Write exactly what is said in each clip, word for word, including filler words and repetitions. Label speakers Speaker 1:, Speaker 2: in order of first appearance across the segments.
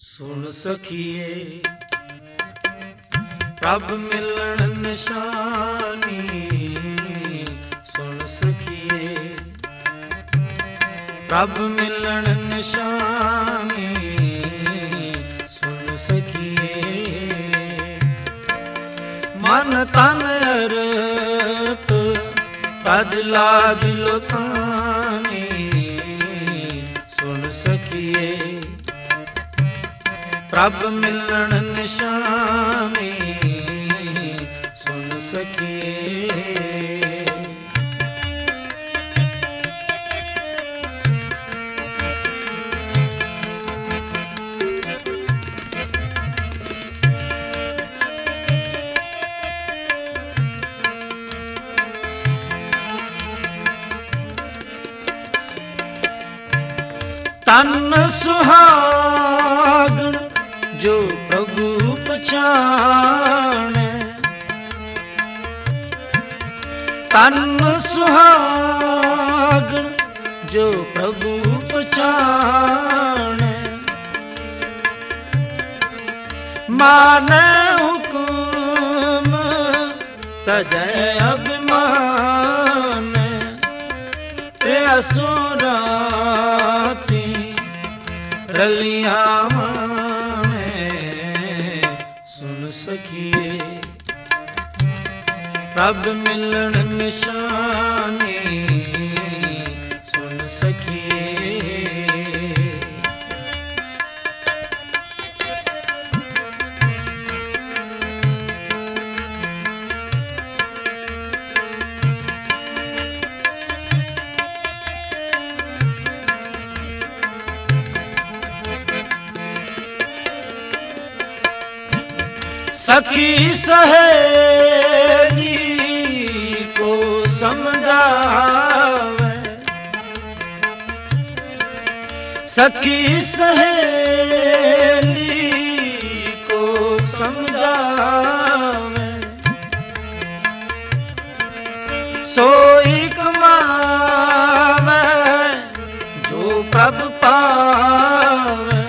Speaker 1: सुन सखिए प्रभ मिलन निशानी, सुन सखिए प्रभ मिलन निशानी, सुन सखिए मन तन अर्प तज लाज लुकानी, सुन सखिए प्रभ मिलन निशानी, सुन सखिए तन सुहागन जो प्रभु पछाने, तन सुहागन जो प्रभु पछाने, माने हुकुम तजय अभिमान, असुराती रलिया माने, सुन सखिए प्रभ मिलन निशानी, सुन सखिए सखी सहेली को समझावे, सखी सहेली को समझावे, सोई कमावे जो प्रभ पावे,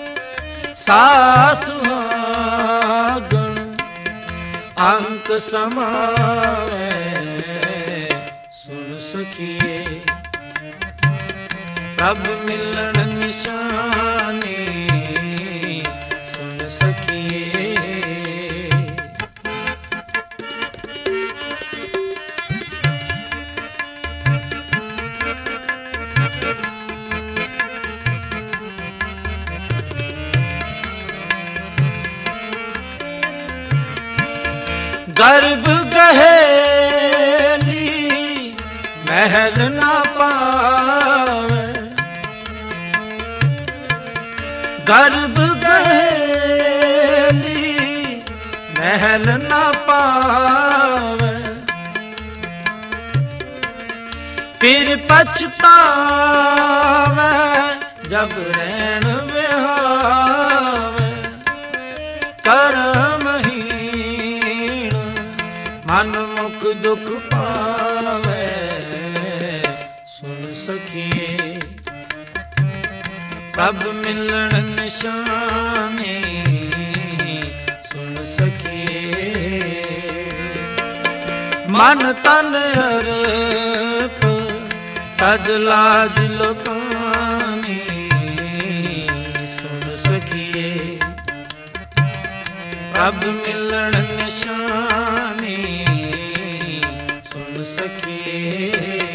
Speaker 1: सासु अंक समावे, सुन सखिए प्रभ मिलन निशानी, सुन सखिए गर्भ गहेली महल ना पावे, गर्भ गहेली महल ना पावे, फिर पछतावे जब रैन विहावे, करम मन मुख दुख पावे, सुन सखिए प्रभ मिलन निशानी, सुन सखिए मन तन अर्प तज लाज लुकानी, सुन सखिए प्रभ मिलन निशानी, सुन सखिए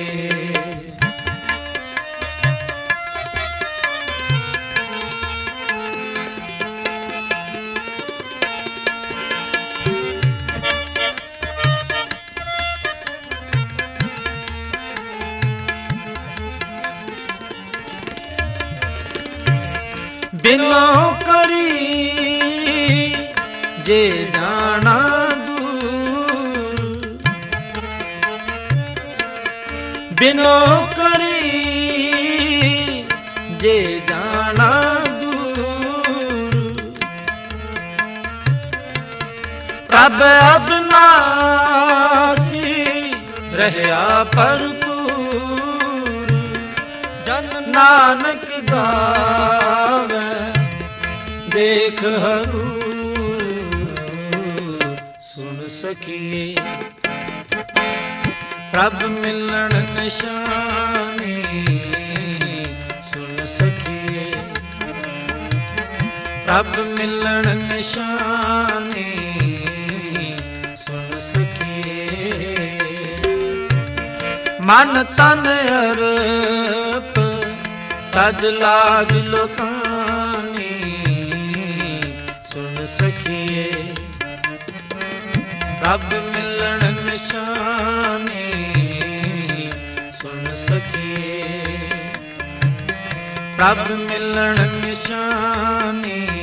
Speaker 1: बिनो करी जे जाना दूर, बिनो करी जे जाना दूर, प्रभ अविनाशी रहया भरपूर, जन नानक गावे ਦੇਖ ਹਰੂਰ ਸੁਣ ਸਕੀਏ। ਪ੍ਰਭ ਮਿਲਣ ਨਿਸ਼ਾਨੀ ਸੁਣ ਸਕੀਏ। ਪ੍ਰਭ ਮਿਲਣ ਨਿਸ਼ਾਨੀ ਸੁਣ ਸਕੀਏ। ਮਨ ਤਨ ਅਰਪ ਤਜ ਲਾਜ ਲੋਕਾਨੀ ਸੁਣ ਸਕੀਏ। ਪ੍ਰਭ ਮਿਲਣ ਨਿਸ਼ਾਨੀ ਸੁਣ ਸਕੀਏ। ਪ੍ਰਭ ਮਿਲਣ ਨਿਸ਼ਾਨੀ